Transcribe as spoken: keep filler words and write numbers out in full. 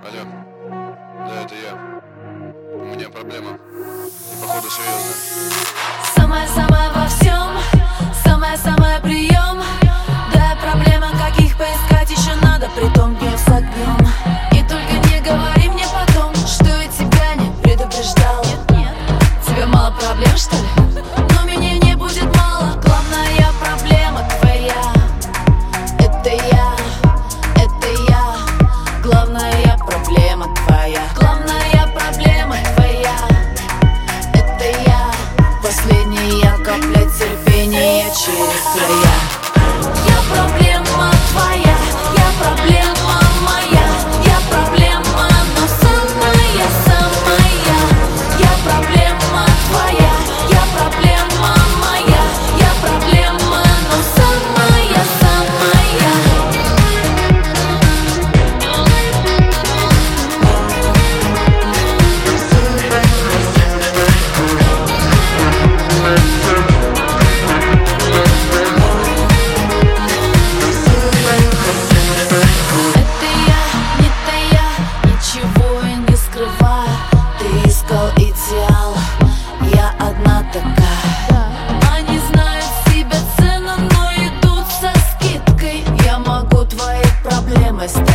Алло, да, это я. У меня проблема. И походу серьезно. Самая-самая во всем, самая-самая прием. Да, проблема, как их поискать еще надо, притом днем с огнем. И только не говори мне потом, что я тебя не предупреждал. Нет, нет, тебе мало проблем, что ли? Но меня не будет мало. Главная проблема твоя. Это я, это я. Главная проблема твоя. Главная проблема твоя. Это я. Последняя капля терпения через края. Я проблема твоя, я проблема моя. Я проблема, но самая-самая. Я проблема твоя, я проблема моя. Я проблема, но самая-самая. Это я, не тая, ничего я не скрываю. Ты искал идеал, я одна такая. Они знают себе цену, но идут со скидкой. Я могу твои проблемы стать